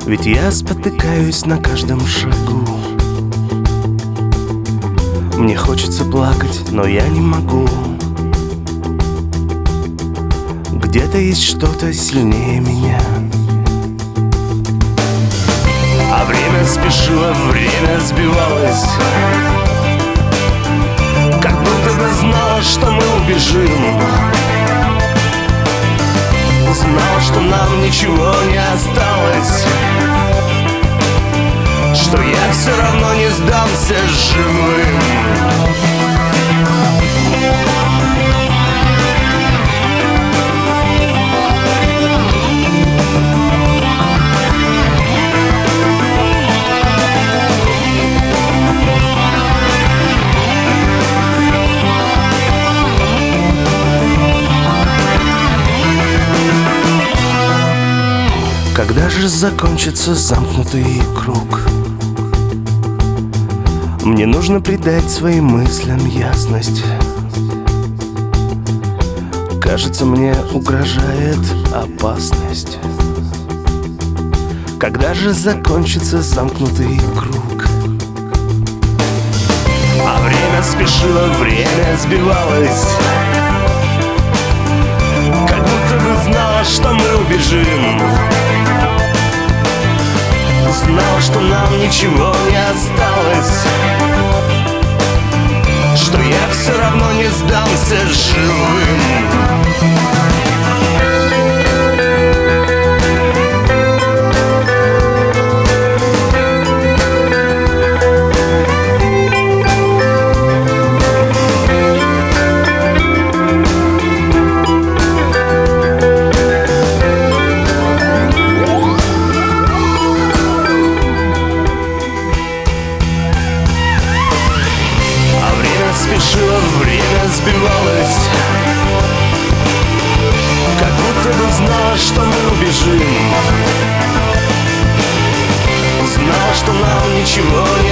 Ведь я спотыкаюсь на каждом шагу. Мне хочется плакать, но я не могу. Где-то есть что-то сильнее меня. А время спешило, время сбивалось, как будто бы знала, что мы убежим. Знала, что нам ничего не осталось, что я все равно не сдамся живым. Когда же закончится замкнутый круг? Мне нужно придать своим мыслям ясность. Кажется, мне угрожает опасность. Когда же закончится замкнутый круг? А время спешило, время сбивалось, как будто бы знала, что мы убежим. Знала, что нам ничего не осталось, что я все равно не сдамся живым. Спешило, время сбивалось, как будто бы знала, что мы убежим. Знала, что нам ничего